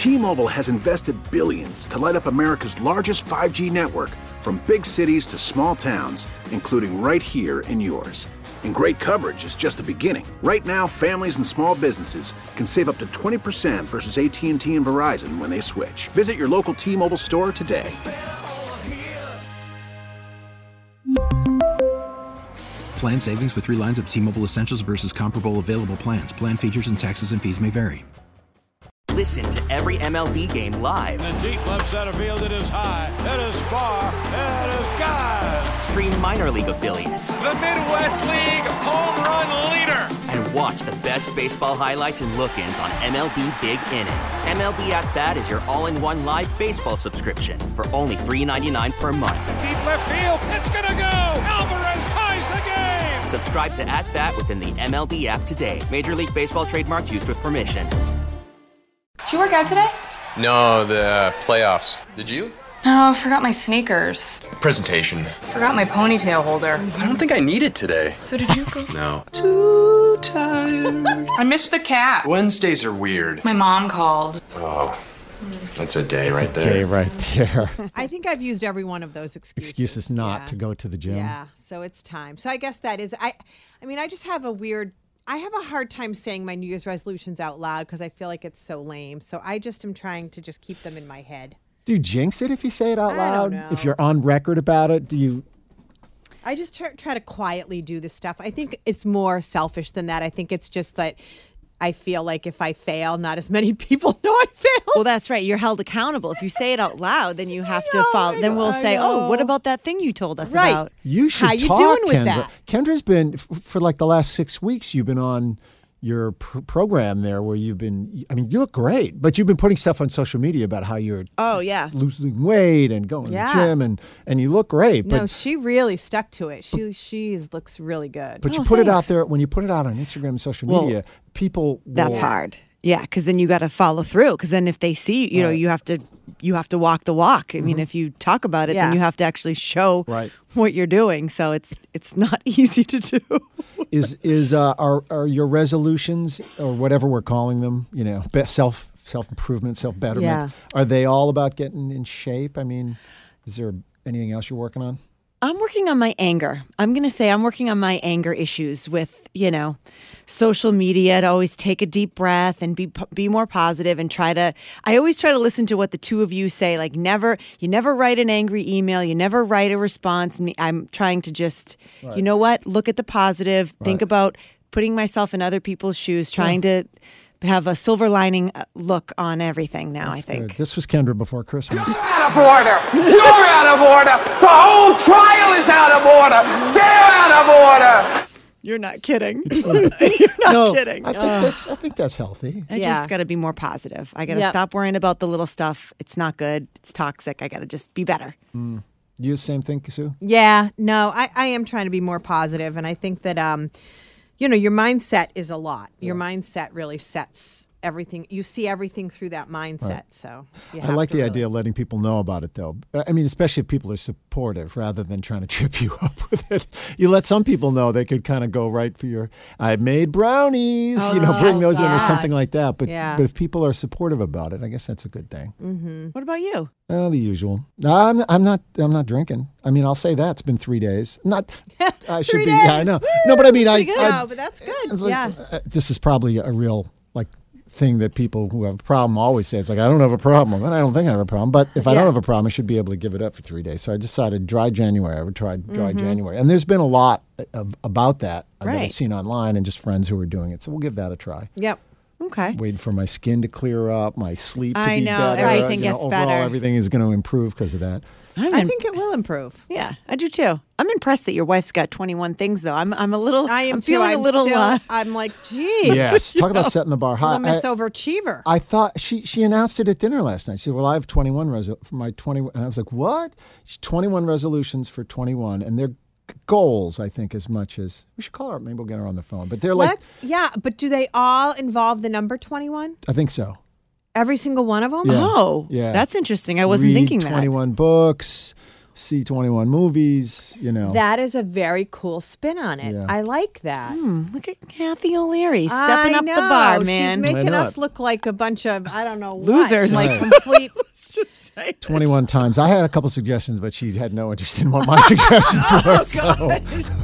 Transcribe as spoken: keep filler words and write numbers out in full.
T-Mobile has invested billions to light up America's largest five G network, from big cities to small towns, including right here in yours. And great coverage is just the beginning. Right now, families and small businesses can save up to twenty percent versus A T and T and Verizon when they switch. Visit your local T-Mobile store today. Plan savings with three lines of T-Mobile Essentials versus comparable available plans. Plan features and taxes and fees may vary. Listen to every M L B game live. In the deep left center field, it is high, it is far, it is gone. Stream minor league affiliates. The Midwest League home run leader. And watch the best baseball highlights and look-ins on M L B Big Inning. M L B At Bat is your all-in-one live baseball subscription for only three dollars and ninety-nine cents per month. Deep left field, it's gonna go. Alvarez ties the game. Subscribe to At Bat within the M L B app today. Major League Baseball trademarks used with permission. Did you work out today? No, the uh, playoffs. Did you? No, I forgot my sneakers. Presentation. Forgot my ponytail holder. I don't think I need it today. So did you go? No. Too tired. I missed the cat. Wednesdays are weird. My mom called. Oh, that's a day That's right a there. day right there. I think I've used every one of those excuses. Excuses not yeah. to go to the gym. Yeah, so it's time. So I guess that is, I, I mean, I just have a weird, I have a hard time saying my New Year's resolutions out loud because I feel like it's so lame. So I just am trying to just keep them in my head. Do you jinx it if you say it out I loud? don't know. If you're on record about it, do you? I just try, try to quietly do this stuff. I think it's more selfish than that. I think it's just that I feel like if I fail, not as many people know I failed. Well, that's right. You're held accountable. If you say it out loud, then you have know, to follow. I Then know, we'll I say, know. "Oh, what about that thing you told us Right. about?" You should How you talk, doing with Kendra. that? Kendra's been, f- for like the last six weeks, you've been on your pr- program there where you've been, I mean, you look great, but you've been putting stuff on social media about how you're Oh yeah. losing weight and going Yeah. to the gym, and, and you look great. But No, she really stuck to it. She she looks really good. but you Oh, put it out thanks. there, when you put it out on Instagram and social Well, media, people will, That's hard. Yeah, because then you got to follow through. Because then if they see, you know, Right. you have to you have to walk the walk. I mean, if you talk about it, Yeah. then you have to actually show Right. what you're doing. So it's it's not easy to do. Is is uh, are are your resolutions, or whatever we're calling them, you know, be- self self improvement, self betterment? Yeah. Are they all about getting in shape? I mean, is there anything else you're working on? I'm working on my anger. I'm going to say I'm working on my anger issues with, you know, social media, to always take a deep breath and be be more positive and try to, I always try to listen to what the two of you say. Like never, you never write an angry email. You never write a response. Me- I'm trying to just, Right. you know what, look at the positive, think Right. about putting myself in other people's shoes, trying to have a silver lining look on everything now, I think. Good. This was Kendra before Christmas. Out of order. You're out of order. The whole trial is out of order. They're out of order. You're not kidding. You're not no, kidding. I think that's I think that's healthy. I Yeah. just got to be more positive. I got to Yep. stop worrying about the little stuff. It's not good. It's toxic. I got to just be better. You the same thing, Sue? Yeah, no, I, I am trying to be more positive, and I think that um, you know, your mindset is a lot. Your mindset really sets everything. You see everything through that mindset. Right. So you I have like to the really- idea of letting people know about it, though. I mean, especially if people are supportive, rather than trying to trip you up with it. You let some people know, they could kind of go right for your, I made brownies, Oh, you know, bring those in or yeah. something like that. But Yeah. but if people are supportive about it, I guess that's a good thing. Mm-hmm. What about you? Oh, the usual. No, I'm I'm not I'm not drinking. I mean, I'll say that it's been three days. Not I should Three be. days. Yeah, I know. No, but I mean, I, Pretty I good. No, but that's good. it's like, Yeah. uh, this is probably a real like thing that people who have a problem always say. It's like, I don't have a problem, and I don't think I have a problem. But if I Yeah. don't have a problem, I should be able to give it up for three days. So I decided dry January. I would try dry Mm-hmm. January, and there's been a lot of, about that that Right. I've seen online and just friends who are doing it. So we'll give that a try. Yep. Okay. Waiting for my skin to clear up, my sleep to I be know, better. everything you know, gets overall, better. Everything is going to improve because of that. I'm I in- think it will improve. Yeah, I do too. I'm impressed that your wife's got twenty-one things, though. I'm I'm a little. I am I'm too. feeling I'm a little. Still, uh, I'm like, gee. Yes, talk about setting the bar high. I'm a I- miss overachiever. I thought she she announced it at dinner last night. She said, "Well, I have twenty-one resol- for my twenty," and I was like, "What?" She's twenty-one resolutions for twenty-one, and they're g- goals. I think as much as we should call her. Maybe we'll get her on the phone. But they're like, Let's, yeah, but do they all involve the number twenty-one? I think so. Every single one of them? Yeah. Oh, Yeah. that's interesting. I wasn't Read thinking that. twenty-one books, see twenty-one movies, you know. That is a very cool spin on it. Yeah. I like that. Hmm, look at Kathy O'Leary stepping I up know. the bar, man. She's making know us it. look like a bunch of, I don't know, what. Losers. Like Right. complete. Let's just say it. twenty-one times. I had a couple suggestions, but she had no interest in what my suggestions were. So